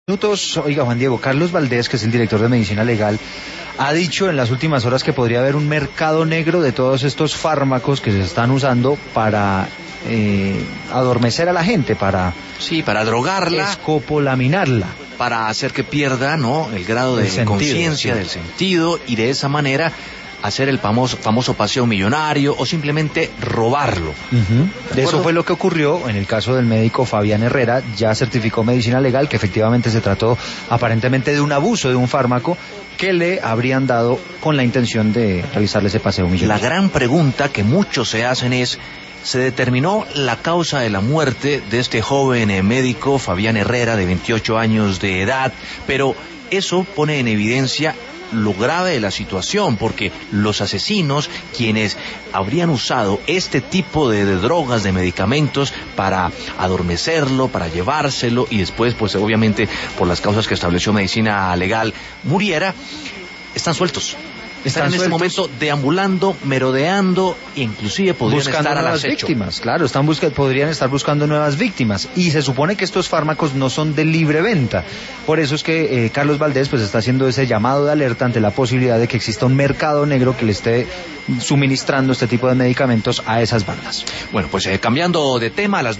Minutos, oiga Juan Diego, Carlos Valdés, que es el director de Medicina Legal, ha dicho en las últimas horas que podría haber un mercado negro de todos estos fármacos que se están usando para adormecer a la gente, para drogarla, escopolaminarla, para hacer que pierda, ¿no?, el grado de conciencia, del sentido, y de esa manera hacer el famoso paseo millonario o simplemente robarlo. Eso fue lo que ocurrió en el caso del médico Fabián Herrera. Ya certificó Medicina Legal que efectivamente se trató aparentemente de un abuso de un fármaco que le habrían dado con la intención de realizarle ese paseo millonario. La gran pregunta que muchos se hacen es: ¿se determinó la causa de la muerte de este joven médico Fabián Herrera, de 28 años de edad? Pero eso pone en evidencia lo grave de la situación, porque los asesinos, quienes habrían usado este tipo de drogas, de medicamentos, para adormecerlo, para llevárselo y después, pues obviamente por las causas que estableció Medicina Legal, muriera, están sueltos. Están en este momento deambulando, merodeando, e inclusive podrían buscando estar al nuevas acecho. Víctimas, claro, podrían estar buscando nuevas víctimas, y se supone que estos fármacos no son de libre venta. Por eso es que Carlos Valdés pues está haciendo ese llamado de alerta ante la posibilidad de que exista un mercado negro que le esté suministrando este tipo de medicamentos a esas bandas. Bueno, pues cambiando de tema, a las